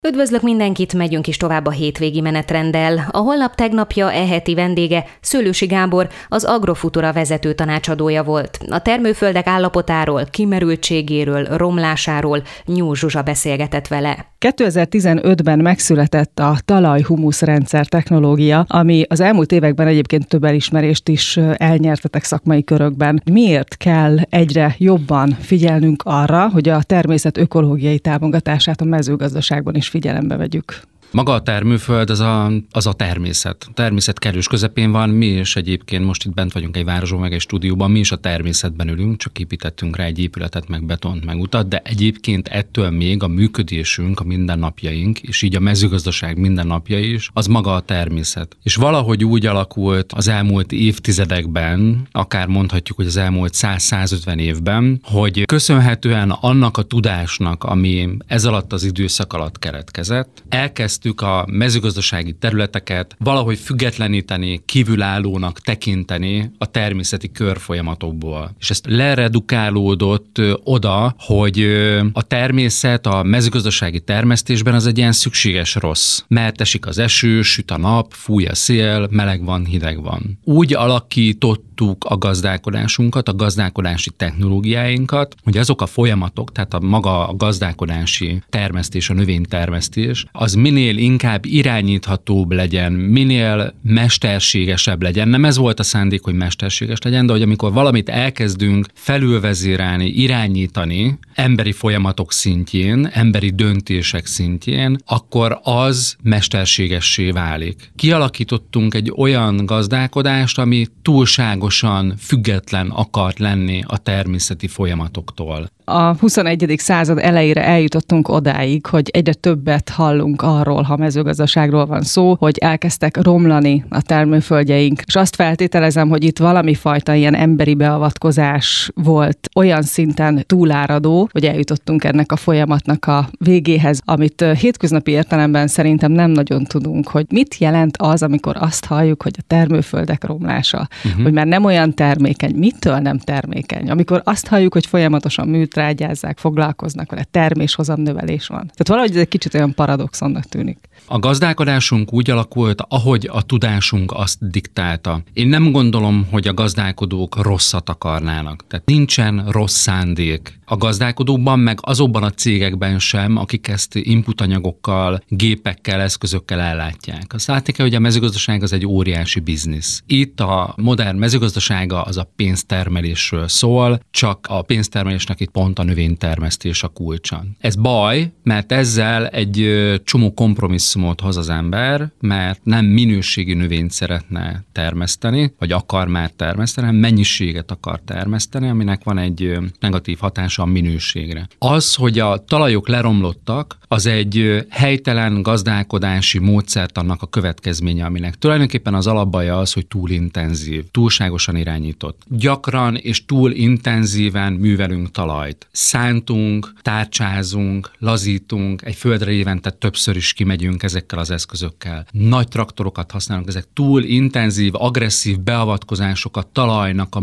Üdvözlök mindenkit, megyünk is tovább a hétvégi menetrenddel. A holnap tegnapja heti vendége Szőlősi Gábor, az Agrofutura vezető tanácsadója volt. A termőföldek állapotáról, kimerültségéről, romlásáról Nyúl Zsuzsa beszélgetett vele. 2015-ben megszületett a talaj-humuszrendszer technológia, ami az elmúlt években egyébként több elismerést is elnyertetek szakmai körökben. Miért kell egyre jobban figyelnünk arra, hogy a természet ökológiai támogatását a mezőgazdaságban is figyelembe vegyük? Maga a termőföld az a természet. A természet kellős közepén van, mi is egyébként most itt bent vagyunk egy városban, meg egy stúdióban, mi is a természetben ülünk, csak építettünk rá egy épületet, meg betont, meg utat, de egyébként ettől még a működésünk, a mindennapjaink, és így a mezőgazdaság mindennapjai is, az maga a természet. És valahogy úgy alakult az elmúlt évtizedekben, akár mondhatjuk, hogy az elmúlt 100-150 évben, hogy köszönhetően annak a tudásnak, ami ez alatt az időszak alatt keletkezett, elkezdtük a mezőgazdasági területeket valahogy függetleníteni, kívülállónak tekinteni a természeti körfolyamatokból. És ez leredukálódott oda, hogy a természet a mezőgazdasági termesztésben az egy ilyen szükséges rossz. Mert esik az eső, süt a nap, fúj a szél, meleg van, hideg van. Úgy alakítottuk a gazdálkodásunkat, a gazdálkodási technológiáinkat, hogy azok a folyamatok, tehát maga a gazdálkodási termesztés, a növénytermesztés, az minél inkább irányíthatóbb legyen, minél mesterségesebb legyen. Nem ez volt a szándék, hogy mesterséges legyen, de hogy amikor valamit elkezdünk felülvezérelni, irányítani emberi folyamatok szintjén, emberi döntések szintjén, akkor az mesterségessé válik. Kialakítottunk egy olyan gazdálkodást, ami túlságosan független akart lenni a természeti folyamatoktól. A 21. század elejére eljutottunk odáig, hogy egyre többet hallunk arról, ha mezőgazdaságról van szó, hogy elkezdtek romlani a termőföldjeink. És azt feltételezem, hogy itt valami fajta ilyen emberi beavatkozás volt olyan szinten túláradó, hogy eljutottunk ennek a folyamatnak a végéhez, amit hétköznapi értelemben szerintem nem nagyon tudunk, hogy mit jelent az, amikor azt halljuk, hogy a termőföldek romlása, hogy már nem olyan termékeny, mitől nem termékeny, amikor azt halljuk, hogy folyamatosan műtrágyázzák, foglalkoznak vele, terméshozamnövelés van. Tehát valahogy ez egy kicsit olyan paradoxonnak tűnik. A gazdálkodásunk úgy alakult, ahogy a tudásunk azt diktálta. Én nem gondolom, hogy a gazdálkodók rosszat akarnának. Tehát nincsen rossz szándék a gazdálkodókban, meg azokban a cégekben sem, akik ezt inputanyagokkal, gépekkel, eszközökkel ellátják. Azt látni kell, hogy a mezőgazdaság az egy óriási biznisz. Itt a modern mezőgazdasága az a pénztermelésről szól, csak a pénztermelésnek itt pont a növénytermesztés a kulcsa. Ez baj, mert ezzel egy csomó kompromisszumot hoz az ember, mert nem minőségi növényt szeretne termeszteni, vagy akar már termeszteni, hanem mennyiséget akar termeszteni, aminek van egy negatív hatása a minőségre. Az, hogy a talajok leromlottak, az egy helytelen gazdálkodási módszertannak a következménye, aminek tulajdonképpen az alapbaja az, hogy túl intenzív, túlságosan irányított. Gyakran és túl intenzíven művelünk talajt. Szántunk, tárcsázunk, lazítunk, egy földre évente többször is kimegyünk ezekkel az eszközökkel. Nagy traktorokat használunk, ezek túl intenzív, agresszív beavatkozások a talajnak a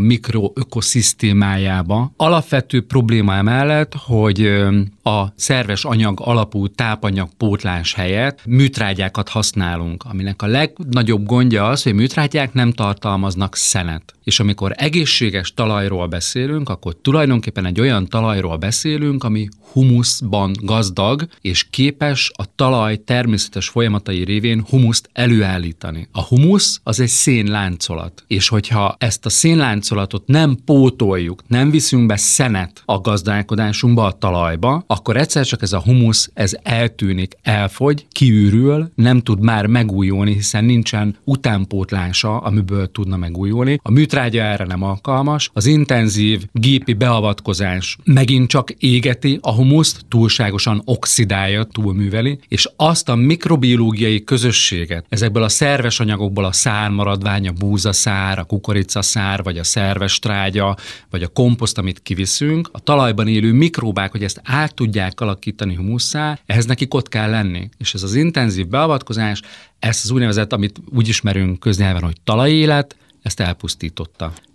mikroökoszisztémájába. Alapvető probléma emellett, hogy a szerves anyag alapú tápanyagpótlás helyett műtrágyákat használunk, aminek a legnagyobb gondja az, hogy műtrágyák nem tartalmaznak szenet. És amikor egészséges talajról beszélünk, akkor tulajdonképpen egy olyan talajról beszélünk, ami humuszban gazdag, és képes a talaj természetes folyamatai révén humuszt előállítani. A humusz az egy szénláncolat, és hogyha ezt a szénláncolatot nem pótoljuk, nem viszünk be szenet a gazdálkodásunkba, a talajba, akkor egyszer csak ez a humusz, ez eltűnik, elfogy, kiürül, nem tud már megújulni, hiszen nincsen utánpótlása, amiből tudna megújulni. A műtrágya erre nem alkalmas, az intenzív gépi beavatkozás megint csak égeti a humuszt, túlságosan oxidálja, túlműveli, és azt a mikrobiológiai közösséget, ezekből a szerves anyagokból a szármaradvány, a búzaszár, a kukoricaszár, vagy a szerves trágya, vagy a komposzt, amit kiviszünk, a talajban élő mikróbák, hogy ezt át tudják alakítani humusszá, ehhez nekik ott kell lenni. És ez az intenzív beavatkozás, ezt az úgynevezett, amit úgy ismerünk köznyelven, hogy talajélet, ezt elpusztította.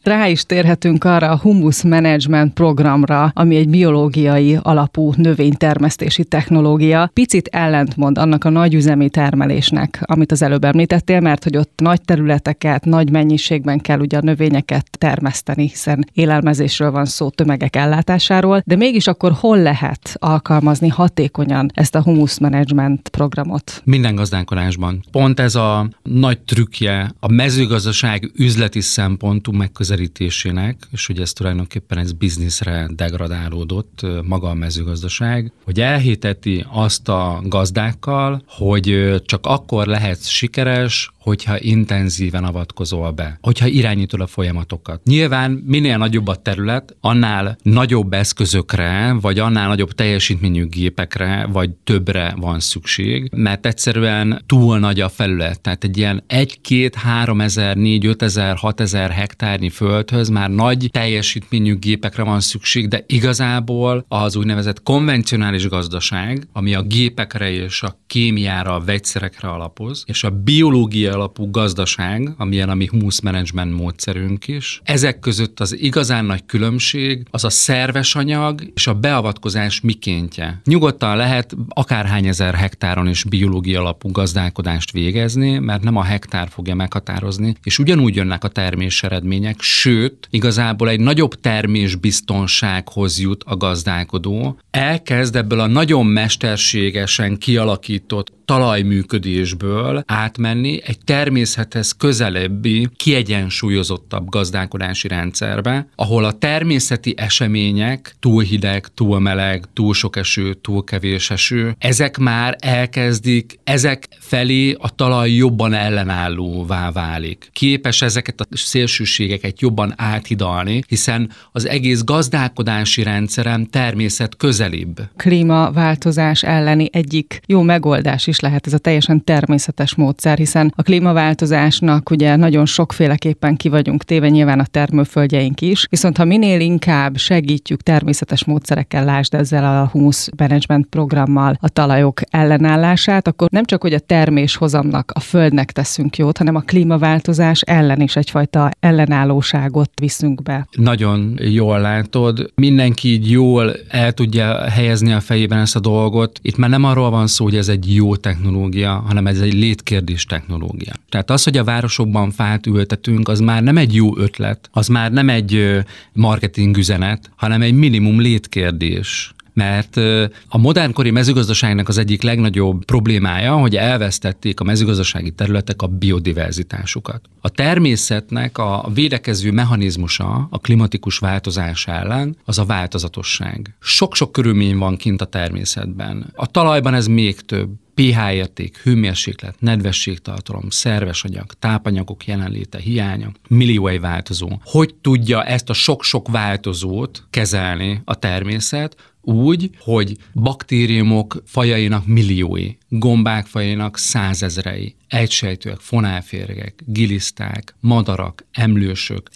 Rá is térhetünk arra a Humus Management programra, ami egy biológiai alapú növénytermesztési technológia. Picit ellentmond annak a nagyüzemi termelésnek, amit az előbb említettél, mert hogy ott nagy területeket, nagy mennyiségben kell ugye a növényeket termeszteni, hiszen élelmezésről van szó, tömegek ellátásáról, de mégis akkor hol lehet alkalmazni hatékonyan ezt a Humus Management programot? Minden gazdálkodásban. Pont ez a nagy trükkje a mezőgazdaság üzleti szempontú megközelítésének, és ugye ez tulajdonképpen ez bizniszre degradálódott maga a mezőgazdaság, hogy elhiteti azt a gazdákkal, hogy csak akkor lehet sikeres, hogyha intenzíven avatkozol be, hogyha irányítod a folyamatokat. Nyilván minél nagyobb a terület, annál nagyobb eszközökre, vagy annál nagyobb teljesítményű gépekre, vagy többre van szükség, mert egyszerűen túl nagy a felület. Tehát egy ilyen 1-2-3 ezer, 4-5 ezer, 6 ezer hektárnyi földhöz már nagy teljesítményű gépekre van szükség, de igazából az úgynevezett konvencionális gazdaság, ami a gépekre és a kémiára, a vegyszerekre alapoz, és a biológia alapú gazdaság, amilyen a mi Humus Management módszerünk is. Ezek között az igazán nagy különbség az a szerves anyag és a beavatkozás mikéntje. Nyugodtan lehet akárhány ezer hektáron is biológia alapú gazdálkodást végezni, mert nem a hektár fogja meghatározni, és ugyanúgy jönnek a termés eredmények, sőt, igazából egy nagyobb termésbiztonsághoz jut a gazdálkodó. Elkezd ebből a nagyon mesterségesen kialakított talajműködésből átmenni egy természethez közelebbi, kiegyensúlyozottabb gazdálkodási rendszerbe, ahol a természeti események, túl hideg, túl meleg, túl sok eső, túl kevés eső, ezek már elkezdik, ezek felé a talaj jobban ellenállóvá válik. Képes ezeket a szélsőségeket jobban áthidalni, hiszen az egész gazdálkodási rendszerem természet közelibb. Klímaváltozás elleni egyik jó megoldás is lehet ez a teljesen természetes módszer, hiszen a klímaváltozásnak ugye nagyon sokféleképpen ki vagyunk téve, nyilván a termőföldjeink is, viszont ha minél inkább segítjük természetes módszerekkel, lásd ezzel a Humus Management programmal a talajok ellenállását, akkor nem csak, hogy a terméshozamnak, a földnek teszünk jót, hanem a klímaváltozás ellen is egyfajta ellenállóságot viszünk be. Nagyon jól látod, mindenki így jól el tudja helyezni a fejében ezt a dolgot. Itt már nem arról van szó, hogy ez egy jó technológia, hanem ez egy létkérdés technológia. Tehát az, hogy a városokban fát ültetünk, az már nem egy jó ötlet, az már nem egy marketing üzenet, hanem egy minimum létkérdés. Mert a modernkori mezőgazdaságnak az egyik legnagyobb problémája, hogy elvesztették a mezőgazdasági területek a biodiverzitásukat. A természetnek a védekező mechanizmusa a klimatikus változás ellen az a változatosság. Sok-sok körülmény van kint a természetben. A talajban ez még több. pH érték, hőmérséklet, nedvességtartalom, szerves anyag, tápanyagok jelenléte, hiánya, millió egy változó. Hogy tudja ezt a sok-sok változót kezelni a természet? Úgy, hogy baktériumok fajainak milliói, gombák fajainak százezrei, egysejtőek, fonálférgek, giliszták, madarak, emlősök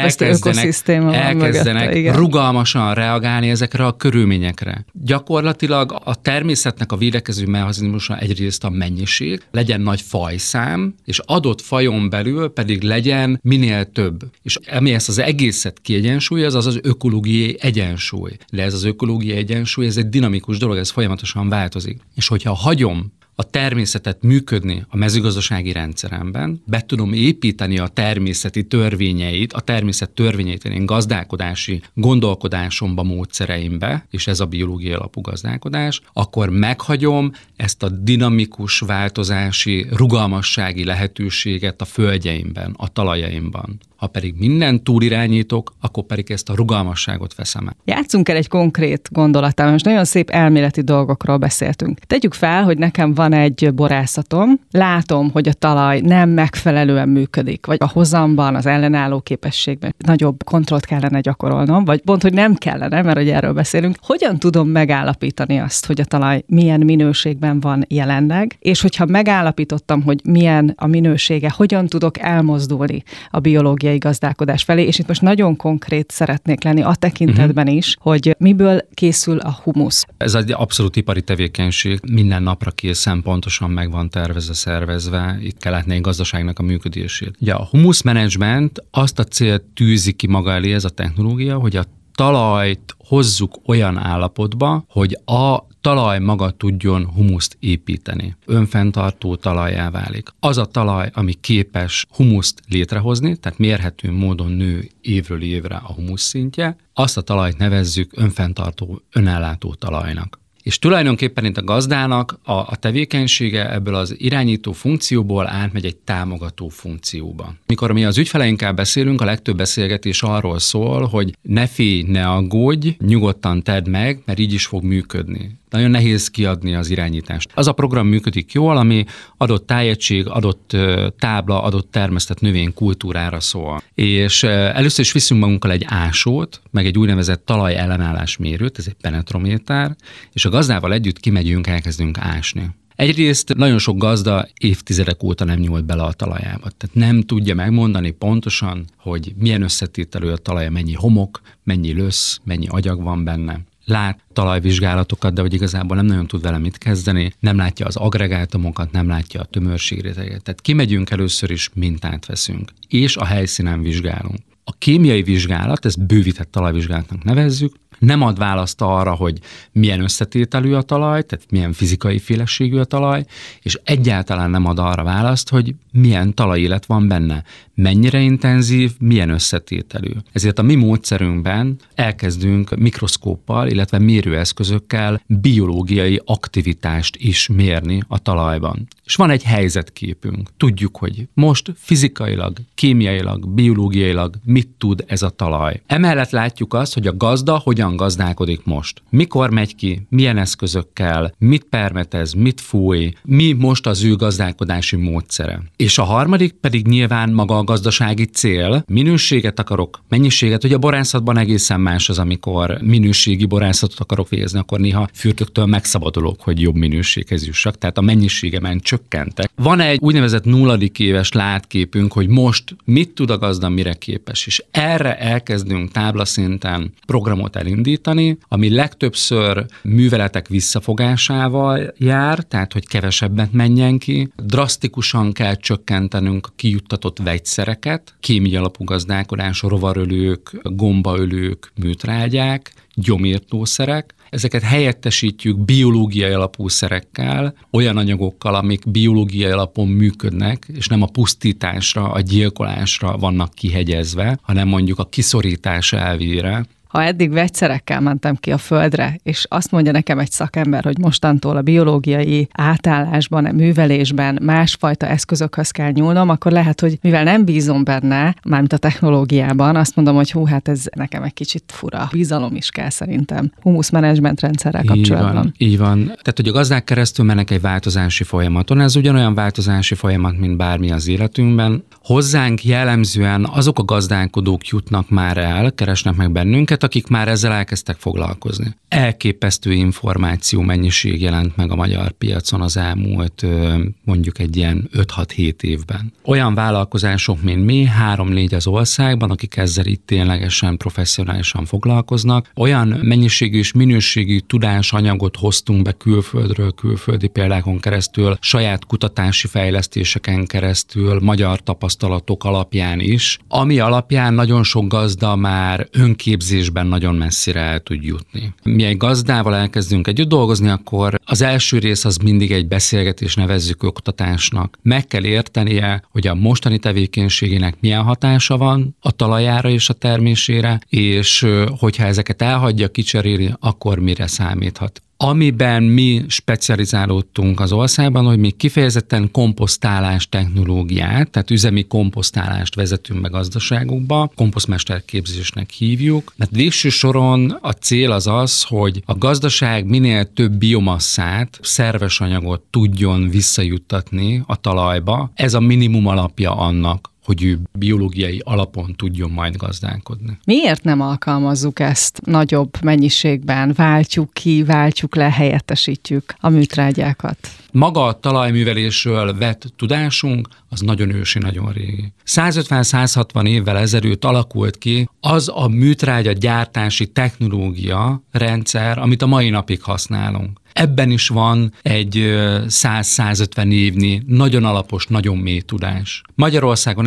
elkezdenek rugalmasan reagálni ezekre a körülményekre. Gyakorlatilag a természetnek a védekező mechanizmusa egyrészt a mennyiség, legyen nagy fajszám, és adott fajon belül pedig legyen minél több. És ami ezt az egészet kiegyensúlyoz, az az ökológiai egyensúly. De ez az ökológiai egyensúly, ez egy dinamikus dolog, ez folyamatosan változik. És hogyha hagyom a természetet működni a mezőgazdasági rendszeremben, be tudom építeni a természeti törvényeit, a természet törvényeit én gazdálkodási gondolkodásomba, módszereimbe, és ez a biológiai alapú gazdálkodás, akkor meghagyom ezt a dinamikus változási, rugalmassági lehetőséget a földjeimben, a talajaimban. Ha pedig mindent túlirányítok, akkor pedig ezt a rugalmasságot veszem el. Játsszunk el egy konkrét gondolattal, most nagyon szép elméleti dolgokról beszéltünk. Tegyük fel, hogy nekem van egy borászatom, látom, hogy a talaj nem megfelelően működik, vagy a hozamban, az ellenálló képességben nagyobb kontrollt kellene gyakorolnom, vagy pont, hogy nem kellene, mert hogy erről beszélünk. Hogyan tudom megállapítani azt, hogy a talaj milyen minőségben van jelenleg, és hogyha megállapítottam, hogy milyen a minősége, hogyan tudok elmozdulni a biológiai gazdálkodás felé, és itt most nagyon konkrét szeretnék lenni a tekintetben is, hogy miből készül a humusz. Ez egy abszolút ipari tevékenység, minden napra készen egészen pontosan meg van tervezve, szervezve, itt kell látni egy gazdaságnak a működését. Ugye a humusmenedzsment azt a célt tűzi ki maga elé ez a technológia, hogy a talajt hozzuk olyan állapotba, hogy a talaj maga tudjon humuszt építeni. Önfenntartó talajjá válik. Az a talaj, ami képes humuszt létrehozni, tehát mérhető módon nő évről évre a humusz szintje, azt a talajt nevezzük önfenntartó, önellátó talajnak. És tulajdonképpen itt a gazdának a tevékenysége ebből az irányító funkcióból átmegy egy támogató funkcióba. Mikor mi az ügyfeleinkkel beszélünk, a legtöbb beszélgetés arról szól, hogy ne félj, ne aggódj, nyugodtan tedd meg, mert így is fog működni. Nagyon nehéz kiadni az irányítást. Az a program működik jól, ami adott tájegység, adott tábla, adott termesztett növény kultúrára szól. És először is viszünk magunkkal egy ásót, meg egy úgynevezett talajellenállásmérőt, ez egy penetrométer, és a gazdával együtt kimegyünk, elkezdünk ásni. Egyrészt nagyon sok gazda évtizedek óta nem nyúlt bele a talajába. Tehát nem tudja megmondani pontosan, hogy milyen összetételű a talaja, mennyi homok, mennyi lösz, mennyi agyag van benne. Lát talajvizsgálatokat, de hogy igazából nem nagyon tud vele mit kezdeni, nem látja az agregátumokat, nem látja a tömörségréteget. Tehát kimegyünk először is, mintát veszünk, és a helyszínen vizsgálunk. A kémiai vizsgálat, ezt bővített talajvizsgálatnak nevezzük, nem ad választ arra, hogy milyen összetételű a talaj, tehát milyen fizikai féleségű a talaj, és egyáltalán nem ad arra választ, hogy milyen talajélet van benne, mennyire intenzív, milyen összetételű. Ezért a mi módszerünkben elkezdünk mikroszkóppal, illetve mérőeszközökkel biológiai aktivitást is mérni a talajban. És van egy helyzetképünk. Tudjuk, hogy most fizikailag, kémiailag, biológiailag mit tud ez a talaj. Emellett látjuk azt, hogy a gazda hogyan gazdálkodik most. Mikor megy ki, milyen eszközökkel, mit permetez, mit fúj, mi most az ő gazdálkodási módszere. És a harmadik pedig nyilván maga a gazdasági cél. Minőséget akarok, mennyiséget, ugye a borászatban egészen más az, amikor minőségi borászatot akarok végezni, akkor néha fürtöktől megszabadulok, hogy jobb minőséghez jussak, tehát a mennyiségemen csökkentek. Van egy úgynevezett 0. éves látképünk, hogy most mit tud a gazda, mire képes, és erre elkezdünk táblaszinten programot elindítani, ami legtöbbször műveletek visszafogásával jár, tehát hogy kevesebbet menjen ki. Drasztikusan kell csökkentenünk a kijuttatott vegyszereket, kémiai alapú gazdálkodás, rovarölők, gombaölők, műtrágyák, gyomírtószerek. Ezeket helyettesítjük biológiai alapú szerekkel, olyan anyagokkal, amik biológiai alapon működnek, és nem a pusztításra, a gyilkolásra vannak kihegyezve, hanem mondjuk a kiszorítás elvére. Ha eddig vegyszerekkel mentem ki a földre, és azt mondja nekem egy szakember, hogy mostantól a biológiai átállásban, a művelésben másfajta eszközökhöz kell nyúlnom, akkor lehet, hogy mivel nem bízom benne, mármint a technológiában, azt mondom, hogy hát ez nekem egy kicsit fura. Bizalom is kell szerintem humuszmenedzsment rendszerrel kapcsolatban. Így van. Tehát, hogy a gazdák keresztül mennek egy változási folyamaton. Ez ugyanolyan változási folyamat, mint bármi az életünkben. Hozzánk jellemzően azok a gazdálkodók jutnak már el, keresnek meg bennünket, akik már ezzel elkezdtek foglalkozni. Elképesztő információ mennyiség jelent meg a magyar piacon az elmúlt mondjuk egy ilyen 5-6-7 évben. Olyan vállalkozások, mint mi, 3-4 az országban, akik ezzel itt ténylegesen professzionálisan foglalkoznak. Olyan mennyiségű és minőségű tudásanyagot hoztunk be külföldről, külföldi példákon keresztül, saját kutatási fejlesztéseken keresztül, magyar tapasztalatok alapján is, ami alapján nagyon sok gazda már önképzésben nagyon messzire el tud jutni. Mi egy gazdával elkezdünk együtt dolgozni, akkor az első rész az mindig egy beszélgetés, nevezzük oktatásnak. Meg kell értenie, hogy a mostani tevékenységének milyen hatása van a talajára és a termésére, és hogyha ezeket elhagyja, kicseréli, akkor mire számíthat. Amiben mi specializálódtunk az országban, hogy mi kifejezetten komposztálás technológiát, tehát üzemi komposztálást vezetünk be gazdaságokba, komposztmesterképzésnek hívjuk, mert végső soron a cél az az, hogy a gazdaság minél több biomasszát, szerves anyagot tudjon visszajuttatni a talajba. Ez a minimum alapja annak, hogy ő biológiai alapon tudjon majd gazdálkodni. Miért nem alkalmazzuk ezt nagyobb mennyiségben? Váltjuk ki, váltjuk le, helyettesítjük a műtrágyákat? maga a talajművelésről vett tudásunk, az nagyon ősi, nagyon régi. 150-160 évvel ezelőtt alakult ki az a műtrágya gyártási technológia rendszer, amit a mai napig használunk. Ebben is van egy 100-150 évnyi, nagyon alapos, nagyon mély tudás. Magyarországon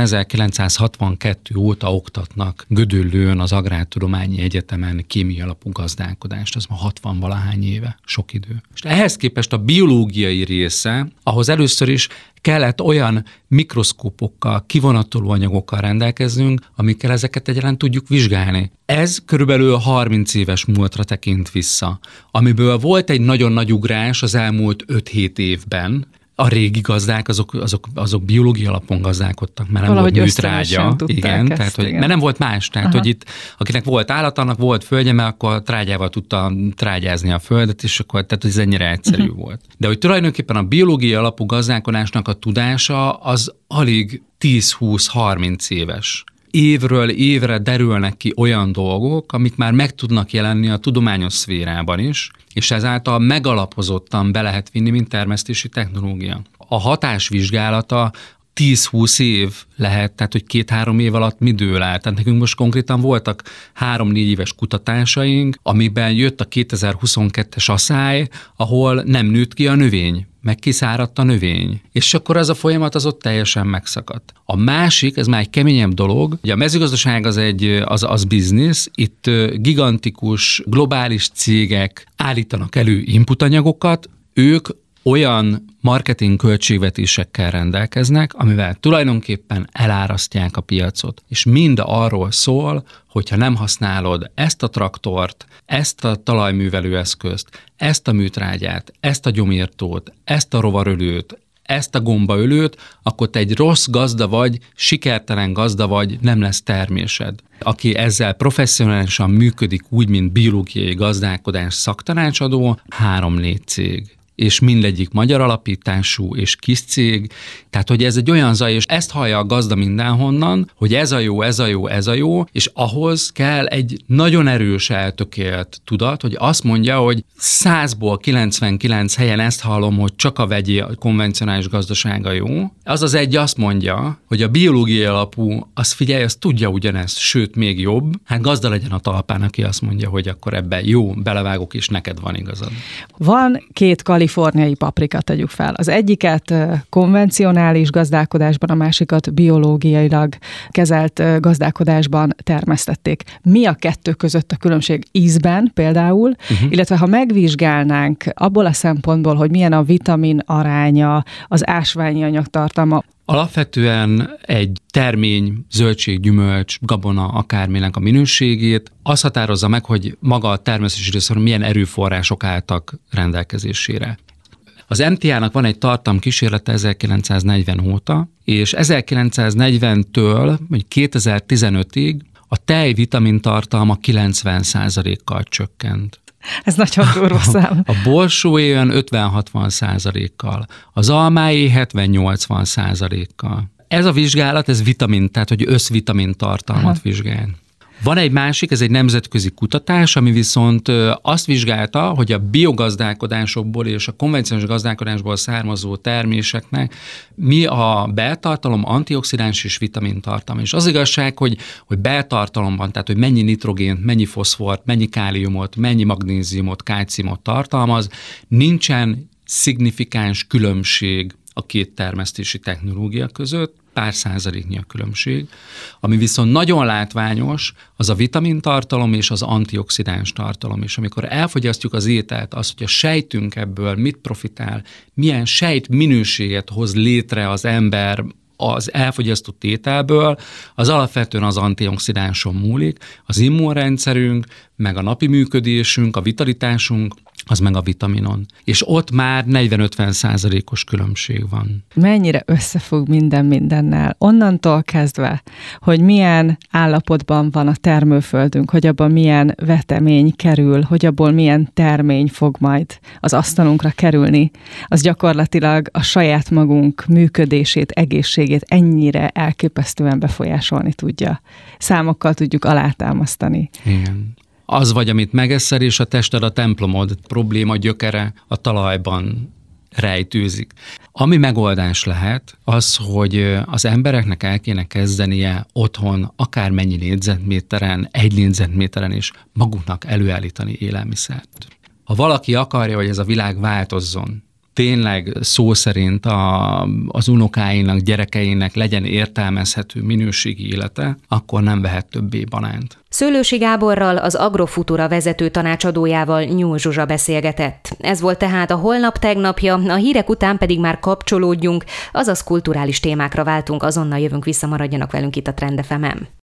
1962 óta oktatnak Gödöllőn az Agrártudományi Egyetemen kémiai alapú gazdálkodást, az ma 60-valahány éve, sok idő. És ehhez képest a biológiai része, ahhoz először is kellett olyan mikroszkópokkal, kivonatoló anyagokkal rendelkeznünk, amikkel ezeket egyáltalán tudjuk vizsgálni. Ez körülbelül 30 éves múltra tekint vissza, amiből volt egy nagyon nagy ugrás az elmúlt 5-7 évben. A régi gazdák, azok biológia alapon gazdálkodtak, mert nem valahogy volt műtrágya. Igen, tehát, hogy, mert nem volt más. Tehát, hogy itt, akinek volt állat, annak volt földje, mert akkor trágyával tudta trágyázni a földet, és akkor tehát ez ennyire egyszerű volt. De hogy tulajdonképpen a biológia alapú gazdálkodásnak a tudása az alig 10-20-30 éves. Évről évre derülnek ki olyan dolgok, amik már meg tudnak jelenni a tudományos szférában is, és ezáltal megalapozottan be lehet vinni, mint termesztési technológia. A hatásvizsgálata 10-20 év lehet, tehát hogy 2-3 év alatt mi dől el. Tehát nekünk most konkrétan voltak 3-4 éves kutatásaink, amiben jött a 2022-es asszály, ahol nem nőtt ki a növény, meg kiszáradt a növény. És akkor az a folyamat az ott teljesen megszakadt. A másik, ez már egy keményebb dolog, ugye a mezőgazdaság az biznisz, itt gigantikus, globális cégek állítanak elő inputanyagokat, ők olyan marketing költségvetésekkel rendelkeznek, amivel tulajdonképpen elárasztják a piacot. És mind arról szól, hogyha nem használod ezt a traktort, ezt a talajművelőeszközt, ezt a műtrágyát, ezt a gyomírtót, ezt a rovarölőt, ezt a gombaölőt, akkor te egy rossz gazda vagy, sikertelen gazda vagy, nem lesz termésed. Aki ezzel professzionálisan működik úgy, mint biológiai gazdálkodás szaktanácsadó, 3-4 cég. És mindegyik magyar alapítású és kis cég. Tehát, hogy ez egy olyan zaj, és ezt hallja a gazda mindenhonnan, hogy ez a jó, ez a jó, ez a jó, és ahhoz kell egy nagyon erős eltökélt tudat, hogy azt mondja, hogy 100-ból 99 helyen ezt hallom, hogy csak a vegyi, a konvencionális gazdasága jó. Az az egy azt mondja, hogy a biológiai alapú, az figyelj, az tudja ugyanezt, sőt, még jobb. Hát gazda legyen a talpán, aki azt mondja, hogy akkor ebben jó, belevágok, és neked van igazad. Van 2 kaliforniai paprika, tegyük fel. Az egyiket konvencionális gazdálkodásban, a másikat biológiailag kezelt gazdálkodásban termesztették. Mi a 2 között a különbség ízben például, illetve ha megvizsgálnánk abból a szempontból, hogy milyen a vitamin aránya, az ásványi anyagtartalma. Alapvetően egy termény, zöldség, gyümölcs, gabona, akárminek a minőségét az határozza meg, hogy maga a termesztési részről milyen erőforrások álltak rendelkezésére. Az MTA-nak van egy tartalomkísérlete 1940 óta, és 1940-től 2015-ig a tej vitamintartalma 90%-kal csökkent. Ez nagyon durva szám. A borsóé olyan 50-60%-kal, az almáé 70-80%-kal. Ez a vizsgálat, ez vitamin, tehát hogy összvitamin tartalmat vizsgál. Van egy másik, ez egy nemzetközi kutatás, ami viszont azt vizsgálta, hogy a biogazdálkodásokból és a konvencionális gazdálkodásból származó terméseknek mi a beltartalom, antioxidáns és vitamintartalma. És az igazság, hogy beltartalomban, tehát hogy mennyi nitrogént, mennyi foszfort, mennyi káliumot, mennyi magnéziumot, kálciumot tartalmaz, nincsen szignifikáns különbség a 2 termesztési technológia között, pár százaléknyi a különbség. Ami viszont nagyon látványos, az a vitamintartalom és az antioxidáns tartalom. És amikor elfogyasztjuk az ételt, az, hogy a sejtünk ebből mit profitál, milyen sejt minőséget hoz létre az ember az elfogyasztott ételből, az alapvetően az antioxidánson múlik, az immunrendszerünk, meg a napi működésünk, a vitalitásunk, az meg a vitaminon. És ott már 40-50%-os különbség van. Mennyire összefügg minden mindennel? Onnantól kezdve, hogy milyen állapotban van a termőföldünk, hogy abban milyen vetemény kerül, hogy abból milyen termény fog majd az asztalunkra kerülni, az gyakorlatilag a saját magunk működését, egészségét ennyire elképesztően befolyásolni tudja. Számokkal tudjuk alátámasztani. Igen. Az vagy, amit megeszel, és a tested a templomod. Probléma gyökere a talajban rejtőzik. Ami megoldás lehet, az, hogy az embereknek el kéne kezdenie otthon akármennyi négyzetméteren, 1 négyzetméteren is maguknak előállítani élelmiszert. Ha valaki akarja, hogy ez a világ változzon, tényleg szó szerint az unokáinak, gyerekeinek legyen értelmezhető minőségi élete, akkor nem vehet többé banánt. Szőlősi Gáborral, az Agrofutura vezető tanácsadójával Nyúl Zsuzsa beszélgetett. Ez volt tehát a Holnap tegnapja, a hírek után pedig már kapcsolódjunk, azaz kulturális témákra váltunk, azonnal jövünk vissza, maradjanak velünk itt a Trend FM-en.